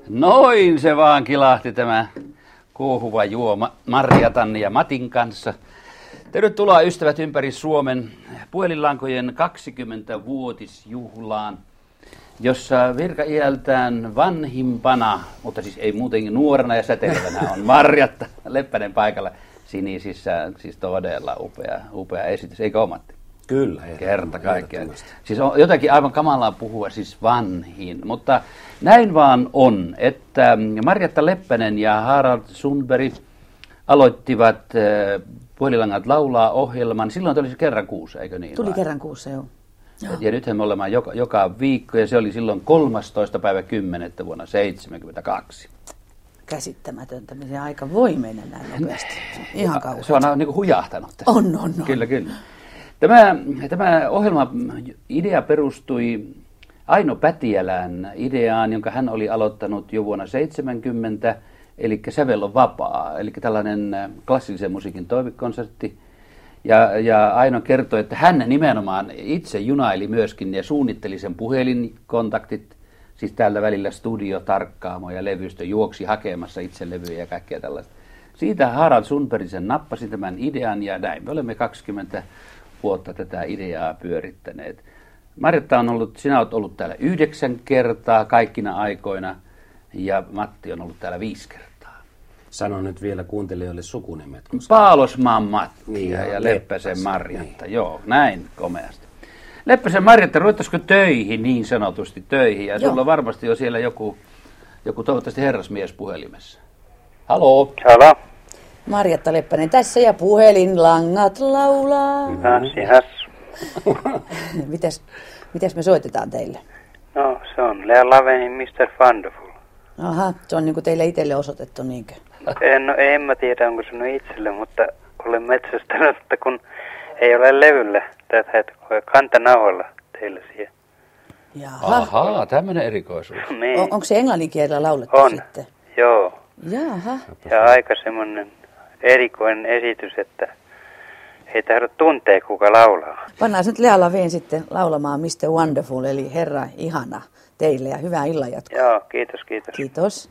Noin se vaan kilahti tämä kuohuva juoma Marjatan ja Matin kanssa. Tervetuloa ystävät ympäri Suomen puhelinlankojen 20-vuotisjuhlaan, jossa virkaiältään vanhimpana, mutta siis ei muutenkin nuorena ja säteilevänä on Marjatta Leppänen paikalla sinisissä, siis todella upea esitys, eikö ole Matti? Kyllä. Kerta kaikkiaan. Siis on jotakin aivan kamalaa puhua, siis vanhin. Mutta näin vaan on, että Marjatta Leppänen ja Harald Sundberg aloittivat Puhelinlangat laulaa -ohjelman. Silloin tuli se kerran kuussa, eikö niin? Tuli kerran kuussa, joo. Ja nythän me olemme joka viikko, ja se oli silloin 13. päivä 10. vuonna 1972. Käsittämätöntä, miten aika voi mennä näin nopeasti. Ihan kauan. Se on niin kuin hujahtanut tässä. On. Kyllä. Tämä ohjelma idea perustui Aino Pätiälän ideaan, jonka hän oli aloittanut jo vuonna 1970, eli Sävel on vapaa, eli tällainen klassillisen musiikin toivekonsertti. Ja Aino kertoi, että hän nimenomaan itse junaili myöskin ja suunnitteli sen puhelinkontaktit, siis tällä välillä studiotarkkaamo ja levystö, juoksi hakemassa itse levyjä ja kaikkea tällaista. Siitä Harald Sundberg sen nappasi tämän idean ja näin. Me olemme 20 vuotta tätä ideaa pyörittäneet. Marjatta sinä olet ollut täällä 9 kertaa kaikkina aikoina ja Matti on ollut täällä 5 kertaa. Sano nyt vielä kuuntelijoille sukunimet. Paalosmaan Matti ja Leppäsen Marjatta. Niin. Joo, näin komeasti. Leppäsen Marjatta, ruvettaisiko töihin, niin sanotusti töihin? Ja sulla varmasti on siellä joku toivottavasti herrasmies puhelimessa. Haloo. Halo. Marjatta Leppänen tässä ja puhelinlangat laulaa. Hassu. Mitäs me soitetaan teille? No, se on Lea Lavenin Mr. Wonderful. Aha, se on niinku teille itselle osoitettu niinkö? En mä tiedä, onko se itselle, mutta olen metsästänyt, että kun ei ole levyllä tätä kantanauhalla teille siihen. Ahaa, tämmöinen erikoisuus. Niin. Onko se englannin kielellä laulettu on. Sitten? Joo. Jaha. Ja aika semmoinen erikoinen esitys, että ei tahdo tuntee, kuka laulaa. Pannaan nyt Lea Laveen sitten laulamaan Mr. Wonderful, eli Herra ihana teille ja hyvää illanjatkoa. Joo, kiitos. Kiitos.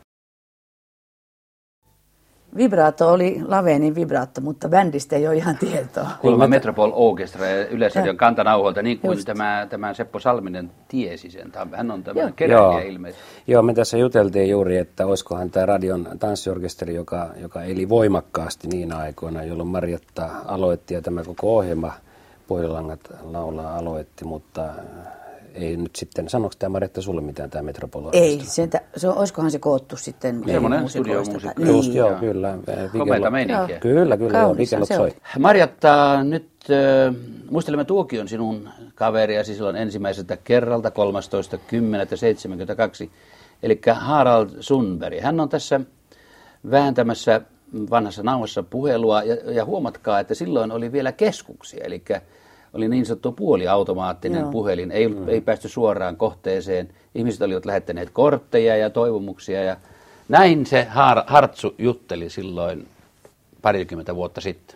Vibraatto oli Lavenin vibraatto, mutta bändistä ei ole ihan tietoa. Kuulemma Metropol Orchestra ja Yleisradion kantanauholta, niin kuin tämä Seppo Salminen tiesi sen. Hän on tämmöinen keräilijä ilmeisesti. Joo, me tässä juteltiin juuri, että olisikohan tämä radion tanssiorkesteri, joka eli voimakkaasti niinä aikoina, jolloin Marjatta aloitti ja tämä koko ohjelma Puhelinlangat laulaa aloitti, mutta ei nyt sitten, sanoiko tämä Marjatta sulle mitään tämä Metropol Orchestra? Ei, olisikohan se koottu sitten semmoinen studiomusiikka. Niin, joo, kyllä. Komeita meininkiä. Kyllä, Vigellot soi. Marjatta, nyt muistelemme tuokion sinun kaveriasi silloin ensimmäiseltä kerralta 13.10.72, eli Harald Sundberg. Hän on tässä vääntämässä vanhassa nauhassa puhelua ja huomatkaa, että silloin oli vielä keskuksia, eli oli niin sanottu puoliautomaattinen puhelin, ei päästy suoraan kohteeseen. Ihmiset olivat lähettäneet kortteja ja toivomuksia ja näin se Hartsu jutteli silloin 20 vuotta sitten.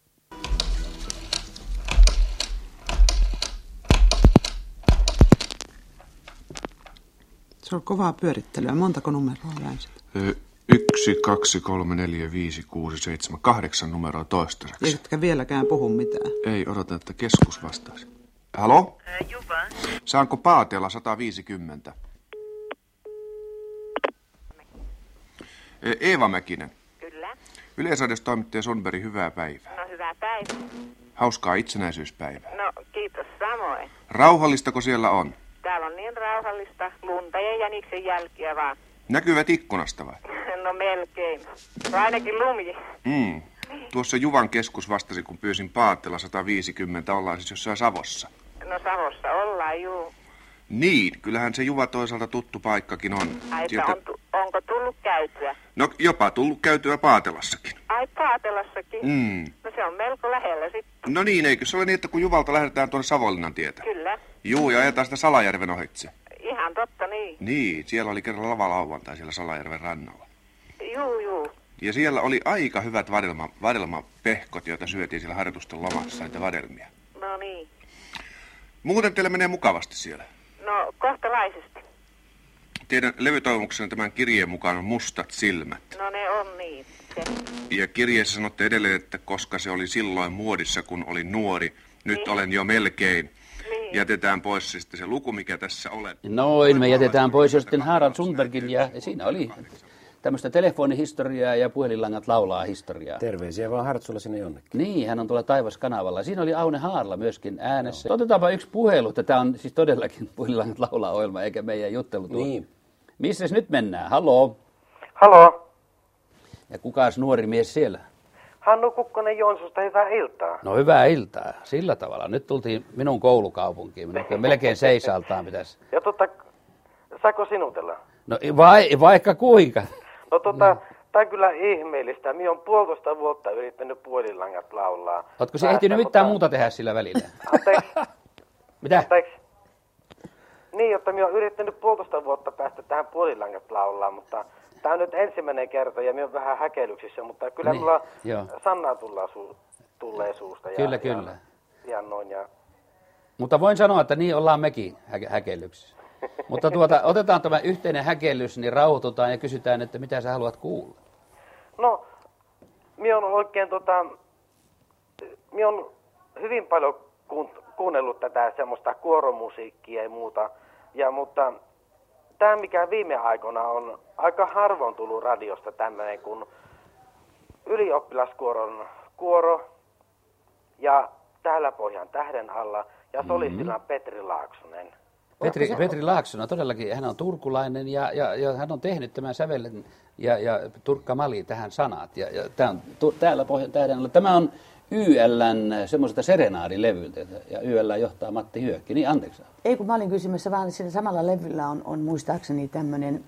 Se on kovaa pyörittelyä. Montako numeroa väänsit? 1, 2, 3, 4, 5, 6, 7, 8 numeroa toistaiseksi. Eikä vieläkään puhu mitään. Ei, odota, että keskus vastaisi. Halo? Juva. Saanko Paatela 150? Eeva Mäkinen. Kyllä. Yleisradiostoimittaja Sundberg, hyvää päivää. No hyvää päivää. Hauskaa itsenäisyyspäivää. No kiitos samoin. Rauhallistako siellä on? Täällä on niin rauhallista. Lunta ja jäniksen jälkiä vaan. Näkyvät ikkunasta vai? No melkein. No ainakin lumi. Tuossa Juvan keskus vastasi, kun pyysin Paatela 150. Ollaan siis jossain Savossa. No Savossa ollaan, juu. Niin, kyllähän se Juva toisaalta tuttu paikkakin on. Ai, onko tullut käytyä? No jopa tullut käytyä Paatelassakin. Ai Paatelassakin? No se on melko lähellä sitten. No niin, eikö se ole niin, että kun Juvalta lähdetään tuonne Savonlinnan tietä? Kyllä. Juu, ja ajetaan sitä Salajärven ohitse. Ihan totta, niin. Niin, siellä oli kerran lavalauantai siellä Salajärven rannalla. Juu. Ja siellä oli aika hyvät vadelmapehkot, joita syötiin siellä harjoitusten lomassa, niitä vadelmia. No niin. Muuten teille menee mukavasti siellä? No kohtalaisesti. Teidän levytoimuksena tämän kirjeen mukaan on Mustat silmät. No ne on niin. Ja kirjeessä sanotte edelleen, että koska se oli silloin muodissa, kun olin nuori, nyt olen jo melkein. Jätetään pois sitten se luku, mikä tässä olen. Noin, me jätetään pois jo sitten Harald Sundbergin ja siinä oli tämmöistä telefonihistoriaa ja puhelinlangat laulaa historiaa. Terveisiä vaan Hartsulla sinne jonnekin. Niin, hän on tuolla Taivaskanavalla. Siinä oli Aune Haarla myöskin äänessä. Otetaanpa yksi puhelu, että tämä on siis todellakin puhelinlangat laulaa ohjelma eikä meidän juttelu tuo. Niin. Missäs nyt mennään? Haloo? Haloo. Ja kukas nuori mies siellä? Hannu Kukkonen Joensuusta, hyvää iltaa. No hyvää iltaa. Sillä tavalla. Nyt tultiin minun koulukaupunkiin. Minun melkein seisaltaan pitäisi. Ja saako sinutella? No vaikka kuinka. No tää on kyllä ihmeellistä. Minä olen 1,5 vuotta yrittänyt puhelinlangat laulaa. Ootko se ehtinyt mitään muuta tehdä sillä välillä? Anteeksi. Mitä? Anteeksi. Niin, jotta minä olen yrittänyt 1,5 vuotta päästä tähän puhelinlangat laulaa, mutta tämä on nyt ensimmäinen kerta ja minä olen vähän häkellyksissä, mutta kyllä niin, mulla sanaa tulee suusta. Kyllä. Ja noin. Mutta voin sanoa, että niin ollaan mekin häkellyksissä. Mutta otetaan tämä yhteinen häkellys, niin rauhoitutaan ja kysytään, että mitä sä haluat kuulla. No, minä olen oikein minä olen hyvin paljon kuunnellut tätä semmoista kuoromusiikkia ja muuta, mutta tämä mikä viime aikoina on aika harvoin tullut radiosta tämmöinen kuin ylioppilaskuoron kuoro ja Täällä Pohjan tähden alla ja solistina Petri Laaksonen. Petri Laaksonen, todellakin hän on turkulainen ja hän on tehnyt tämän sävellen ja Turkka Mali tähän sanat. Ja tämä on Täällä Pohjan tähden alla. Tämä on YL:n semmoiselta serenaadilevyltä ja YL johtaa Matti Hyökki. Niin, anteeksi. Ei kun mä olin kysymässä, vaan siinä samalla levyllä on muistaakseni tämmöinen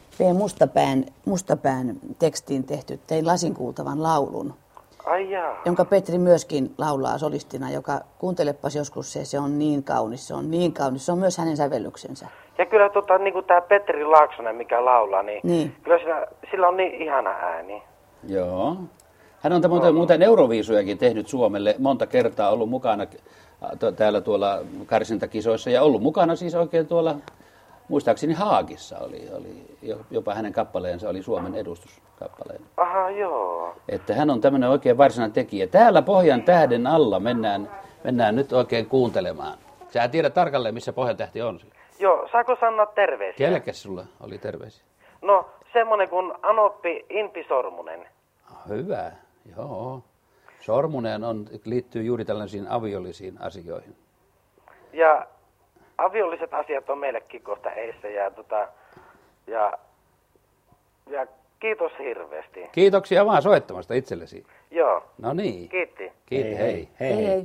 Mustapään tekstiin tehty Tein lasinkuultavan laulun. Ai jaa. Jonka Petri myöskin laulaa solistina, joka kuuntelepas joskus se on niin kaunis, se on niin kaunis. Se on myös hänen sävellyksensä. Ja kyllä niin kuin tämä Petri Laaksonen, mikä laulaa, niin kyllä sillä on niin ihana ääni. Joo. Hän on muuten Euroviisujakin tehnyt Suomelle monta kertaa, ollut mukana täällä tuolla karsintakisoissa ja ollut mukana siis oikein tuolla, muistaakseni Haagissa oli jopa hänen kappaleensa oli Suomen edustuskappaleena. Aha, joo. Että hän on tämmöinen oikein varsinainen tekijä. Täällä Pohjan tähden alla mennään nyt oikein kuuntelemaan. Sä tiedät tarkalleen, missä Pohjan tähti on. Joo, saako sanoa terveisiä? Kelläkäs sulla oli terveisiä? No, semmoinen kuin Anoppi Inpi Sormunen. Hyvä, joo. Sormunen liittyy juuri tällaisiin aviollisiin asioihin. Ja aviolliset asiat on meillekin kohta eissä ja kiitos hirveästi. Kiitoksia vaan soittamasta itsellesi. Joo. No niin. Kiitti. Kiitti, hei. Hei.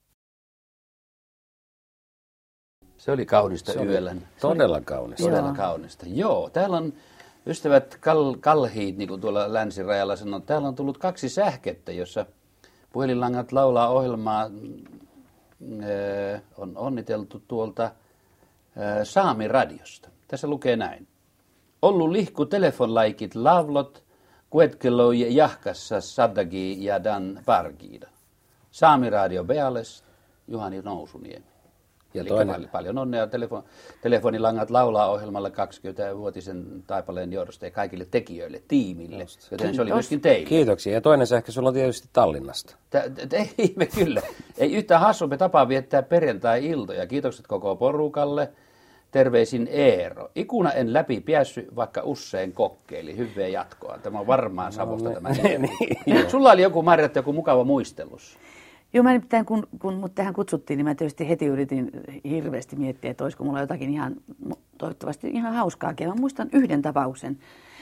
Se oli kaunista YL:n. Todella kaunista. Todella kaunista. Joo, täällä on ystävät kalhiit, niin kuin tuolla länsirajalla sanoo, täällä on tullut 2 sähkettä, jossa puhelinlangat laulaa ohjelmaa. On onniteltu tuolta Saami-radiosta. Tässä lukee näin. Ollu lihku telefonlaikit lavlot, kuetkeloi jahkassa saddagi ja dan pargiida. Saami-radio Beales, Juhani Nousuniemi. Ja paljon onnea telefonilangat laulaa ohjelmalla 20-vuotisen taipaleen johdosta ja kaikille tekijöille, tiimille, joten se oli myöskin teille. Kiitoksia. Ja toinen sähkö sulla on tietysti Tallinnasta. Ihme kyllä. Ei yhtään hassumpi tapa viettää perjantai-iltoja. Kiitokset koko porukalle. Terveisin Eero. Ikuna en läpi päässyt, vaikka usein kokkeili. Hyvää jatkoa. Tämä on varmaan Savosta tämä. Sulla oli joku mukava muistelus. Joo, mä nimittäin kun mut tähän kutsuttiin, niin mä tietysti heti yritin hirveästi miettiä, että olisiko mulla jotakin ihan, toivottavasti ihan hauskaakin. Mä muistan yhden tapauksen.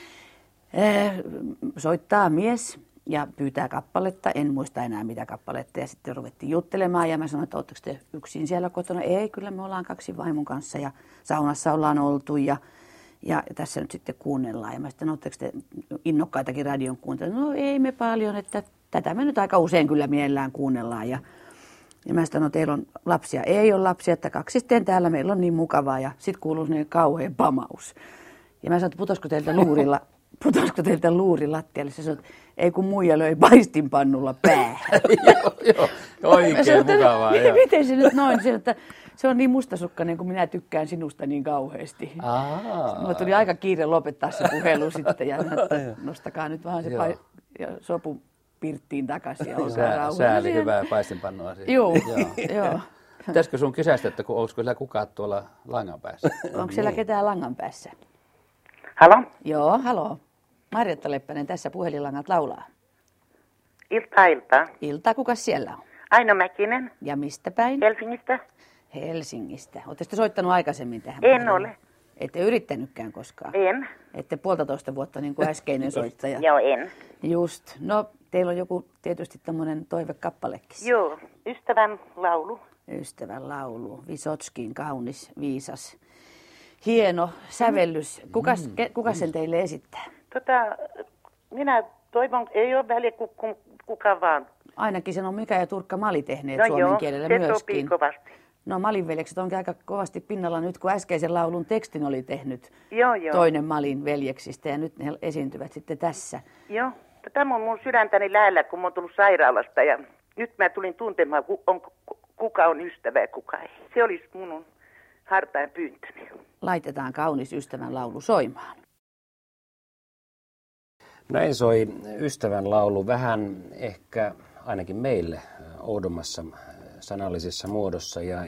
Soittaa mies ja pyytää kappaletta, en muista enää mitä kappaletta, ja sitten ruvettiin juttelemaan, ja mä sanoin, että ootteko te yksin siellä kotona? Ei, kyllä me ollaan 2 vaimon kanssa, ja saunassa ollaan oltu, ja tässä nyt sitten kuunnellaan. Ja mä sitten, ootteko te innokkaitakin radion kuuntelemaan? No ei me paljon, että tätä me nyt aika usein kyllä mielellään kuunnellaan. Ja mä sanoin, no teillä on lapsia. Ei ole lapsia, että 2 täällä meillä on niin mukavaa. Ja sitten kuuluu sellainen kauhean pamaus. Ja mä sanoin, että putosko teiltä luuri lattialle? Se sanoi, että ei kun muija löi paistinpannulla päähän. Joo, oikein mukavaa. Miten se nyt noin? Se on niin mustasukkainen, kun minä tykkään sinusta niin kauheasti. Mulla tuli aika kiire lopettaa se puhelu sitten ja nostakaa nyt vähän se sopu pirttiin takaisin. Sääli hyvää paistinpannua siihen. Joo. Pitäisikö sun kysästä, että onko siellä kukaan tuolla langan päässä? Onko siellä ketään langan päässä? Halo? Joo, halo. Marjatta Leppänen tässä puhelinlangat laulaa. Iltaa. Iltaa, kukas siellä on? Aino Mäkinen. Ja mistä päin? Helsingistä. Helsingistä. Oletteko te soittanut aikaisemmin tähän? En ole. Ette yrittänytkään koskaan? En. Ette 1,5 vuotta niin kuin äskeinen soittaja? Joo, en. Just. No, teillä on joku tietysti tämmöinen toivekappalekin. Joo, Ystävän laulu. Ystävän laulu. Vysotskin kaunis, viisas. Hieno sävellys. Kukas sen teille esittää? Minä toivon, ei ole väliä kuka vaan. Ainakin sen on Mika ja Turkka Mali tehneet suomen kielellä se myöskin. Sopii kovasti. No Malin veljekset onkin aika kovasti pinnalla nyt, kun äskeisen laulun tekstin oli tehnyt Joo. toinen Malin veljeksistä ja nyt ne esiintyvät sitten tässä. Joo, tämä on mun sydäntäni lähellä, kun mä oon tullut sairaalasta ja nyt mä tulin tuntemaan, kuka on ystävä ja kuka ei. Se olisi mun hartain pyyntöni. Laitetaan kaunis ystävän laulu soimaan. Näin soi ystävän laulu vähän ehkä ainakin meille oudommassa sanallisessa muodossa ja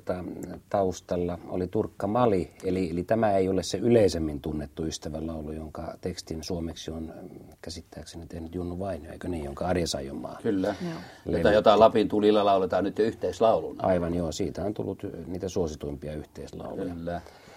taustalla oli Turkka Mali, eli tämä ei ole se yleisemmin tunnettu ystävän laulu, jonka tekstin suomeksi on käsittääkseni tehnyt Junnu Vainio, eikö niin, jonka Arja Saijonmaa. Kyllä, jota Lapin tulilla lauletaan nyt jo yhteislauluna. Aivan joo, siitä on tullut niitä suosituimpia yhteislauluja. Kyllä.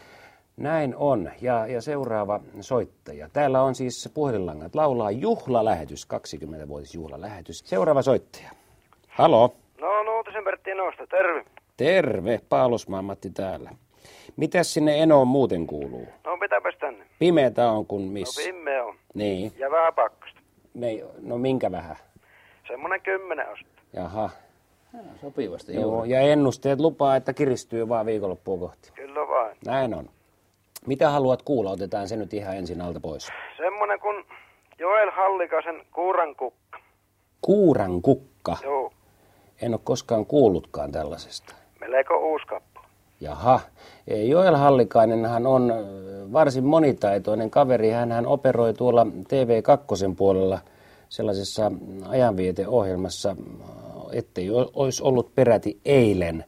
Näin on. Ja seuraava soittaja. Täällä on siis puhelinlangat. Laulaa juhlalähetys, 20-vuotisjuhlalähetys. Seuraava soittaja. Halo. No, Nuutisen Pertti Enosta, terve. Terve, Paalosmaan Matti täällä. Mitäs sinne Enoon muuten kuuluu? No, pitäpäs tänne. Pimeätä on kuin missä? No, pimeä on. Niin. Ja vähän pakkasta. No, minkä vähän? Semmoinen 10 astetta. Jaha. Sopivasti. Joo, ja ennusteet lupaa, että kiristyy vaan viikonloppua kohti. Kyllä vain. Näin on. Mitä haluat kuulla? Otetaan se nyt ihan ensin alta pois. Semmoinen kuin Joel Hallikaisen Kuurankukka. Kuurankukka? Joo. En ole koskaan kuullutkaan tällaisesta. Melko uusi kappale. Jaha. Joel Hallikainenhan on varsin monitaitoinen kaveri. Hän operoi tuolla TV2 puolella sellaisessa ajanvieteohjelmassa, ettei olisi ollut peräti eilen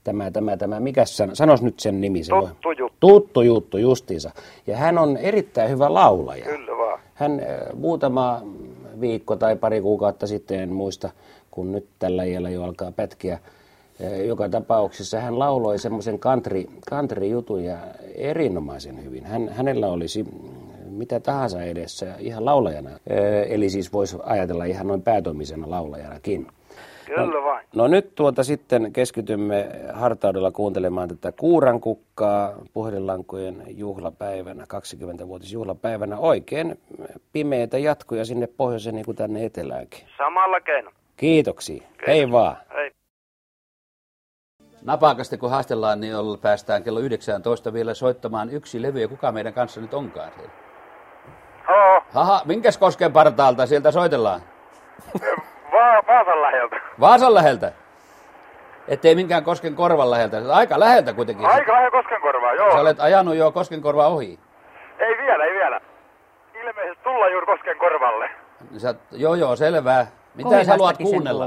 mikäs sanos nyt sen nimi. Tuttu juttu. Tuttu juttu, justiinsa. Ja hän on erittäin hyvä laulaja. Kyllä vaan. Hän muutama viikko tai pari kuukautta sitten, en muista, kun nyt tällä iällä jo alkaa pätkiä. Joka tapauksessa hän lauloi semmoisen country-jutun ja erinomaisen hyvin. Hänellä olisi mitä tahansa edessä ihan laulajana. Eli siis voisi ajatella ihan noin päätoimisena laulajanakin. Kyllä vain. No nyt sitten keskitymme hartaudella kuuntelemaan tätä Kuurankukkaa puhelinlankojen juhlapäivänä, 20-vuotisjuhlapäivänä. Oikein pimeitä jatkoja sinne pohjoiseen niin kuin tänne eteläänkin. Samalla keino. Kiitoksia. Kiitos. Hei vaan. Hei. Napakasti kun haastellaan, niin päästään kello 19 vielä soittamaan yksi levy. Ja kuka meidän kanssa nyt onkaan siellä? Halo. Minkäs kosken partaalta sieltä soitellaan? Vaasan läheltä. Vaasan läheltä? Ettei minkään Kosken korvan läheltä. Aika läheltä kuitenkin. Aika lähellä Koskenkorvaa, joo. Sä olet ajanut jo Koskenkorvaa ohi. Ei vielä. Ilmeisesti tulla juuri Koskenkorvalle. Joo, selvää. Mitä sä haluat kuunnella?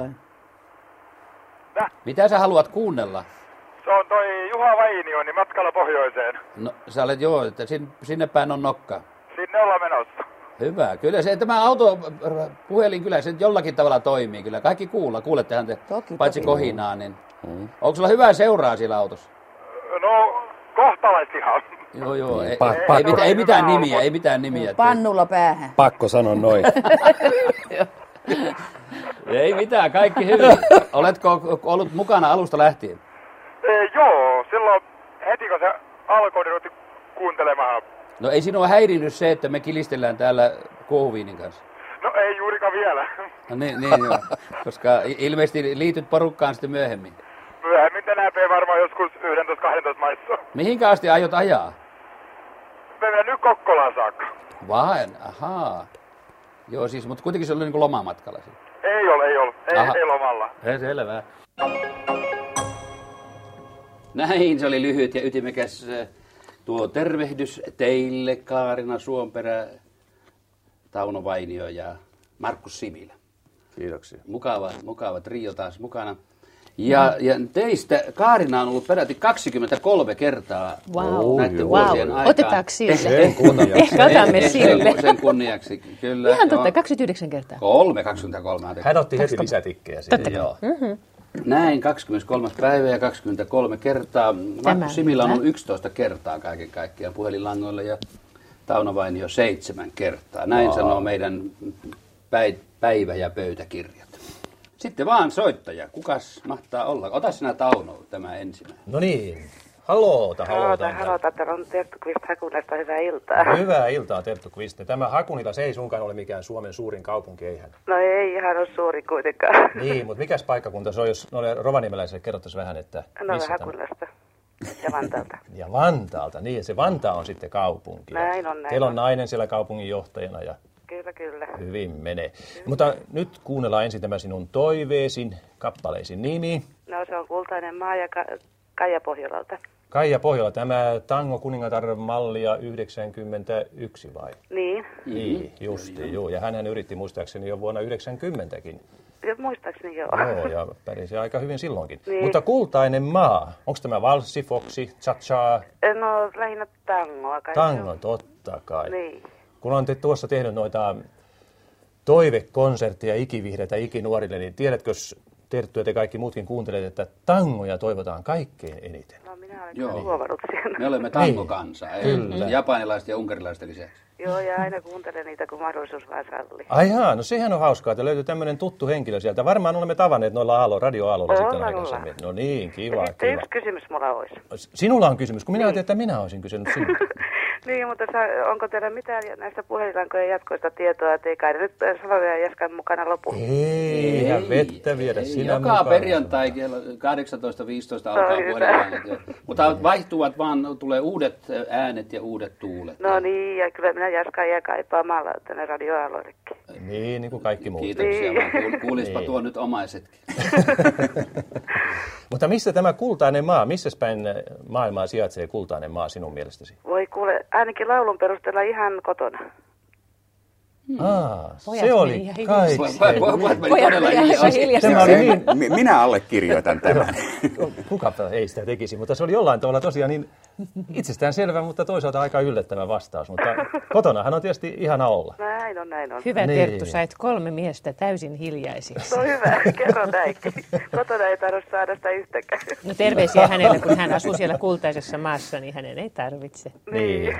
Mitä sä haluat kuunnella? Se on toi Juha Vainio, niin matkalla pohjoiseen. No, sä olet että sinne päin on nokka. Sinne ollaan menossa. Hyvä. Kyllä tämä autopuhelin kyllä se jollakin tavalla toimii. Kyllä kaikki kuulettehan te, paitsi kohinaa. Niin. Onko sulla hyvää seuraa siellä autossa? No, kohtalaisihan. Joo. Ei mitään nimiä. Pannulla päähän. Pakko sanoa noin. Ei mitään, kaikki hyvin. Oletko ollut mukana alusta lähtien? Joo, silloin heti kun se alkoi, niin kuuntelemaan. No ei sinua häirinnyt se, että me kilistellään täällä kuohuviinin kanssa? No ei juurikaan vielä. No niin joo. Koska ilmeisesti liityt porukkaan sitten myöhemmin. Myöhemmin tänään varmaan joskus 11-12 maissa. Mihinkä asti aiot ajaa? Me mennään nyt Kokkolaan saakka. Vain, ahaa. Joo siis, mutta kuitenkin se oli niin kuin lomamatkalla. Ei. Ei lomalla. Selvä. Näin, se oli lyhyt ja ytimekäs tuo tervehdys teille, Kaarina Suomperä, Tauno Vainio ja Markus Similä. Kiitoksia. Mukava trio taas mukana. Ja teistä Kaarina on ollut peräti 23 kertaa näiden vuosien aikaan. Otetaanko sille? Ehkä otamme sille. Sen kunniaksi, kyllä. Ihan totta, 29 kertaa. 23. Hän otti heti lisätikkejä siihen. Joo. Näin, 23. päivä ja 23 kertaa. Markus Similä on ollut 11 kertaa kaiken kaikkiaan puhelinlangoilla ja Tauno Vainio 7 kertaa. Näin sanoo meidän päivä- ja pöytäkirjat. Sitten vaan soittaja. Kukas mahtaa olla? Ota sinä Tauno tämä ensimmäinen. No niin. Haloota. Täällä on Terttu Kvist Hakunilasta. Hyvää iltaa. Hyvää iltaa, Terttu Kvist. Tämä Hakunila, se ei sunkaan ole mikään Suomen suurin kaupunki, eihän? No ei ihan ole suuri kuitenkaan. Niin, mutta mikäs paikkakunta se on, jos noille rovaniemeläisille kerrottaisiin vähän, että No Hakunilasta ja Vantaalta. Ja Vantaalta, niin se Vantaa on sitten kaupunki. Näin on. Teillä on nainen siellä kaupungin johtajana ja Kyllä. hyvin menee. Mutta nyt kuunnellaan ensin tämä sinun toiveesin, kappaleisin nimi. No se on Kultainen maa ja Kaija Pohjolalta. Kaija Pohjola, tämä Tango kuningatar mallia 91 vai? Niin. Niin, justi, joo. Ja hänhän yritti muistaakseni jo vuonna 90kin. Muistaakseni joo. Joo, ja pärisi aika hyvin silloinkin. Niin. Mutta Kultainen maa, onko tämä valssi, foksi, cha-cha? No lähinnä tangoa kai. Tango, totta kai. Niin. Kun olette tuossa tehnyt noita toivekonsertteja ikivihreitä ikinuorille, niin tiedätkö, Terttu ja te kaikki muutkin kuuntelet, että tangoja toivotaan kaikkein eniten? No minä olen huomannut sen. Me olemme tangokansa, Kyllä. japanilaiset ja unkarilaiset lisäksi. Joo, ja aina kuuntelen niitä, kun mahdollisuus vaan sallii. Ai jaa, no sehän on hauskaa, että löytyy tämmöinen tuttu henkilö sieltä. Varmaan olemme tavanneet noilla radioaaloilla sitten aikaisemmin. No niin, kiva. Sitten yksi kysymys mulla olisi. Sinulla on kysymys, kun minä ajattelin, että minä olisin kysynyt sinulta. Niin, mutta onko teillä mitään näistä puhelinlankojen jatkoista tietoa, että ei kai nyt Salonen ja Jaskan mukana lopu? Eihän vettä viedä sinä joka mukaan. perjantai kello 18.15 alkaa puhelinlangat. Mutta vaihtuvat vaan, tulee uudet äänet ja uudet tuulet. No niin, ja kyllä minä Jaskan jää kaipaamalla tänne radioaaloillekin. Niin kuin kaikki muut. Kiitoksia, Niin. kuulispa Niin. tuo nyt omaisetkin. Mutta missä tämä Kultainen maa, missä päin maailmaa sijaitsee Kultainen maa sinun mielestäsi? Voi kuule, ainakin laulun perusteella ihan kotona. Se oli kaikki. Minä allekirjoitan tämän. Kukapa ei sitä tekisi, mutta se oli jollain tavalla tosiaan niin itsestään selvä, mutta toisaalta aika yllättävä vastaus. Mutta kotonahan on tietysti ihana olla. Näin on. Hyvä Niin. Terttu, sait 3 miestä täysin hiljaisiksi. No hyvä, kerro näinkin. Kotona ei tarvitse saada sitä yhtäkään. No terveisiä hänelle, kun hän asuu siellä kultaisessa maassa, niin hänen ei tarvitse. Niin.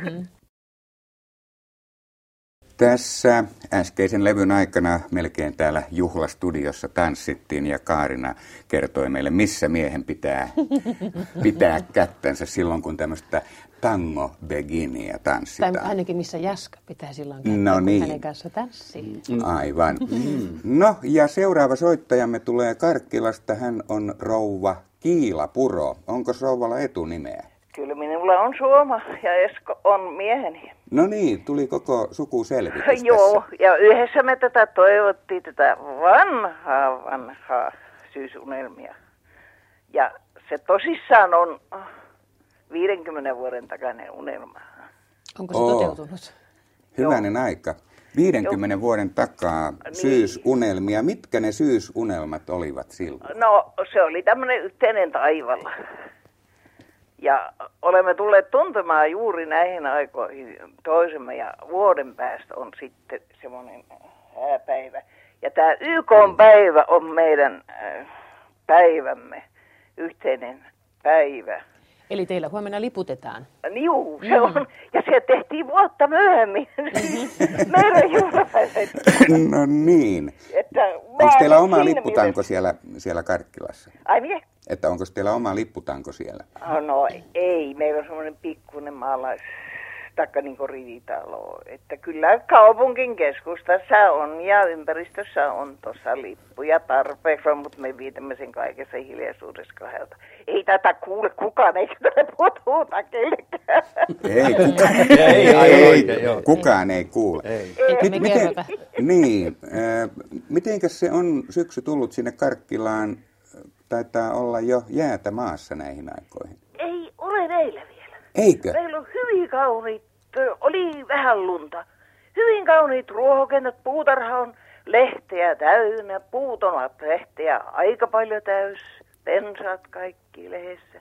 Tässä äskeisen levyn aikana melkein täällä juhlastudiossa tanssittiin ja Kaarina kertoi meille, missä miehen pitää kättänsä silloin, kun tämmöistä tango beginia tanssitaan. Tai ainakin missä Jaska pitää silloin käydä, No kun niin. hänen kanssa tanssii. Aivan. No ja seuraava soittajamme tulee Karkkilasta. Hän on rouva Kiila Puro. Onko rouvalla etunimeä? Kyllä minulla on Suoma ja Esko on mieheni. No niin, tuli koko sukuselvitys Joo, ja yhdessä me tätä toivottiin, tätä vanhaa syysunelmia. Ja se tosissaan on 50 vuoden takainen unelma. Onko se toteutunut? Hyvänen aika. 50 vuoden takaa syysunelmia. Mitkä ne syysunelmat olivat silloin? No, se oli tämmöinen yhteinen taivalla. Ja olemme tulleet tuntemaan juuri näihin aikoihin toisemme ja vuoden päästä on sitten semmoinen hääpäivä. Ja tämä YK-päivä on meidän päivämme, yhteinen päivä. Eli teillä huomenna liputetaan? Juu, se on. Ja se tehtiin vuotta myöhemmin. Meidän juhlapäivät. No niin. Onko teillä oma lipputanko siellä Karkkilassa? Ai mie? Että onko teillä oma lipputanko siellä? No ei, meillä on semmoinen pikkuinen takka niin kuin rivitalo. Että kyllä kaupunkin keskustassa on ja ympäristössä on tuossa lippuja tarpeeksi, mutta me viitämme sen kaikessa hiljaisuudessa kahdelta. Ei tätä kuule kukaan, eikä tätä puhuta kellekään. Kukaan ei kuule. Eikä me kerrota. Niin, mitenkäs se on syksy tullut sinne Karkkilaan taitaa olla jo jäätä maassa näihin aikoihin. Ei ole meillä vielä. Eikö? Meillä on hyvin kauniit, oli vähän lunta. Hyvin kauniit ruohokentät, puutarha on lehteä täynnä, puut ovat lehteä aika paljon täys, pensaat kaikki lehdessä.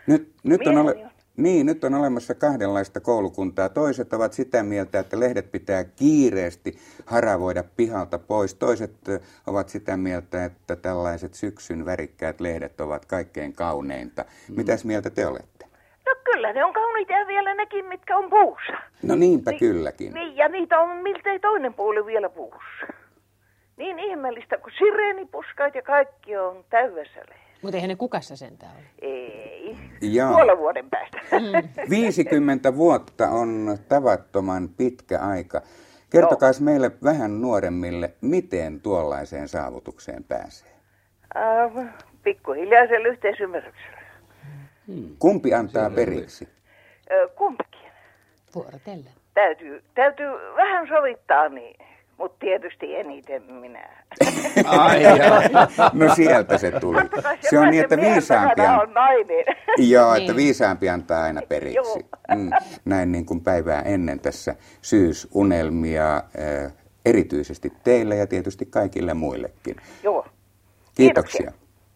Nyt on olemassa kahdenlaista koulukuntaa. Toiset ovat sitä mieltä, että lehdet pitää kiireesti haravoida pihalta pois. Toiset ovat sitä mieltä, että tällaiset syksyn värikkäät lehdet ovat kaikkein kauneinta. Mitäs mieltä te olette? No kyllä, ne on kauniita ja vielä nekin, mitkä on puussa. No niinpä kylläkin. Niin, ja niitä on miltei toinen puoli vielä puussa. Niin ihmeellistä, kun sireenipuskaat ja kaikki on täydessä lehdessä. Mutta eihän ne kukassa sentään ole. Ei, Jaa. puolen vuoden päästä. 50 vuotta on tavattoman pitkä aika. Kertokaas meille vähän nuoremmille, miten tuollaiseen saavutukseen pääsee. Pikkuhiljaisella yhteisymmärryksellä. Kumpi antaa periksi? Kumpikin. Vuorotellen. Täytyy vähän sovittaa, niin, mutta tietysti eniten minä. No sieltä se tuli. Se on niin, että viisaampi on nainen. Joo, että viisaampi antaa aina periksi. Näin niin kuin päivää ennen tässä syysunelmia, erityisesti teille ja tietysti kaikille muillekin. Joo. Kiitoksia.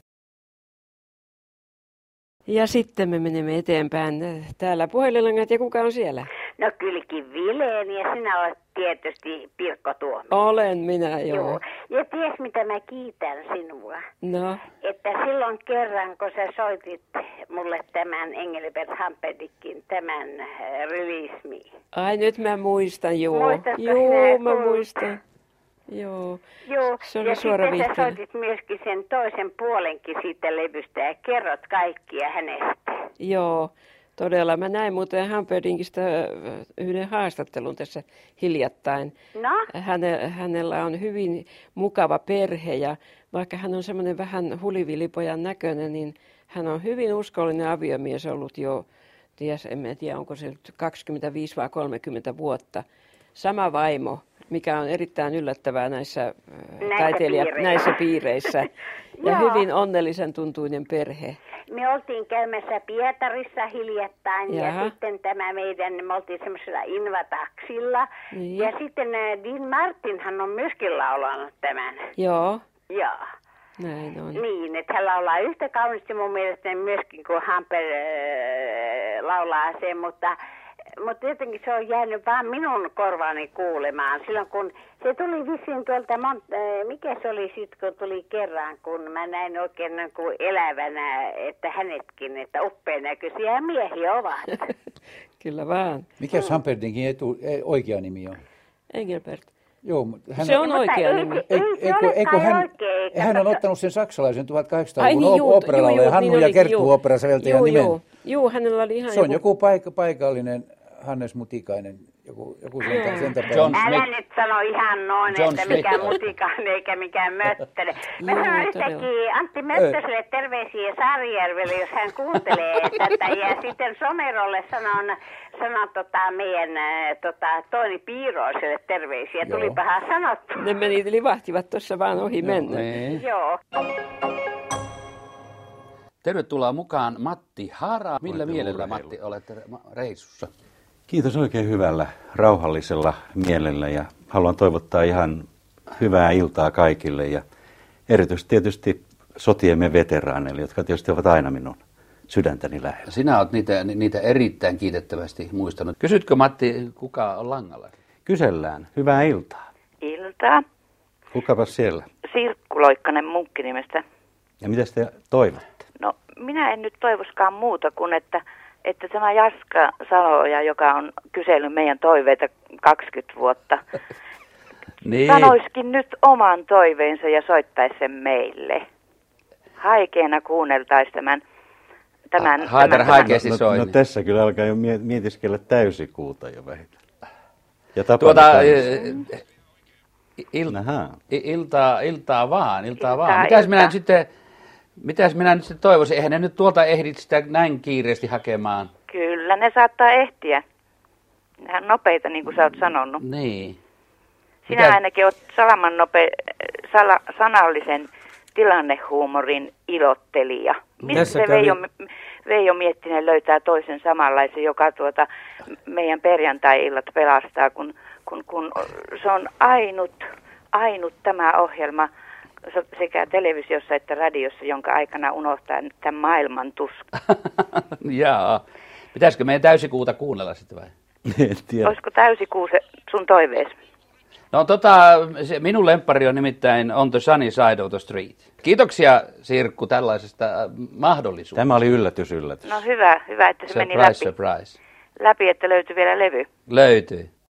Ja sitten me menemme eteenpäin. Täällä puhelinlangat ja kuka on siellä? No kylläkin Vileen ja sinä olet tietysti Pirkko Tuominen. Olen minä, joo. Ja ties mitä mä kiitän sinua. No. Että silloin kerran kun sä soitit mulle tämän Engelbert Humperdinckin tämän Release Me. Ai nyt mä muistan, joo. Muistatko Joo, mä muistan. Joo. Se oli ja suora sitten vihti. sä soitit myöskin sen toisen puolenkin siitä levystä ja kerrot kaikkia hänestä. Joo, todella. Mä näin muuten Humperdinckista yhden haastattelun tässä hiljattain. No? Hänellä on hyvin mukava perhe ja vaikka hän on semmoinen vähän hulivilipojan näköinen, niin hän on hyvin uskollinen aviomies ollut jo, en tiedä onko se 25 vai 30 vuotta. Sama vaimo, mikä on erittäin yllättävää näissä piireissä. Ja hyvin onnellisen tuntuinen perhe. Me oltiin käymässä Pietarissa hiljattain ja sitten me oltiin semmoisella invataksilla. Niin. Ja sitten Dean Martinhan on myöskin laulanut tämän. Joo. Joo. Näin on. Niin, että hän laulaa yhtä kauniisti mun mielestä myöskin kuin Hamper laulaa sen, mutta jotenkin se on jäänyt vaan minun korvaani kuulemaan. Silloin kun se tuli vissiin tuolta, mikä se oli sitten kun tuli kerran, kun mä näin oikein niin kuin elävänä, että hänetkin, että uppeenäköisiä miehiä ovat. Kyllä vaan. Mikäs Humperdinkin oikea nimi on? Engelbert. Joo, se on oikea nimi. Hän on ottanut sen saksalaisen 1800-luvun oopperalalle ja Hannu ja Kerttu oopperasäveltäjän nimen. Joo, hänellä oli ihan se on joku paikallinen Hannes Mutikainen, joku sen tapaan. Älä nyt sano ihan noin, että mikä Mutikainen eikä mikään Möttele. Mä sanon yhtäkkiä Antti Möttöselle terveisiä Saarijärvelle, jos hän kuuntelee tätä. Ja sitten Somerolle sanon meidän Toini Piiroiselle terveisiä. Tulipahan sanottu. Ne livahtivat tuossa vaan ohi mennä. Joo. Tervetuloa mukaan Matti Hara. Millä mielellä, Matti, olette reissussa? Kiitos oikein hyvällä, rauhallisella mielellä ja haluan toivottaa ihan hyvää iltaa kaikille ja erityisesti tietysti sotiemme veteraaneille, jotka tietysti ovat aina minun sydäntäni lähellä. Sinä olet niitä erittäin kiitettävästi muistanut. Kysytkö, Matti, kuka on langalla? Kysellään. Hyvää iltaa. Iltaa. Kukapas siellä? Sirkku Loikkanen Munkkinimestä. Ja mitä te toivotte? No, minä en nyt toivoskaan muuta kuin, että tämä Jaska Saloja, joka on kysellyt meidän toiveita 20 vuotta, sanoisikin nyt oman toiveensa ja soittaisi sen meille. Haikeena kuunneltaisiin tämän haikeasti soini. No tässä kyllä alkaa jo mietiskellä täysikuuta jo vähintään. Ja iltaa vaan. Mitäs minä nyt sitten toivoisin? Eihän ne nyt tuolta ehdi sitä näin kiireesti hakemaan. Kyllä, ne saattaa ehtiä. Nehän nopeita, niin kuin sä oot sanonut. Niin. Sinä ainakin oot sanallisen tilannehuumorin ilottelija. Mistä se Veijo Miettinen löytää toisen samanlaisen, joka meidän perjantai-illat pelastaa, kun se on ainut tämä ohjelma sekä televisiossa että radiossa, jonka aikana unohtaa tämän maailman tuska. Jaa. Pitäisikö meidän täysikuuta kuunnella sitten vai? En tiedä. Olisiko täysikuu se sun toiveesi? No minun lemppari on nimittäin On the Sunny Side of the Street. Kiitoksia Sirkku tällaisesta mahdollisuudesta. Tämä oli yllätys. No hyvä, että se meni läpi. Surprise. Läpi, että löytyi vielä levy. Löytyi.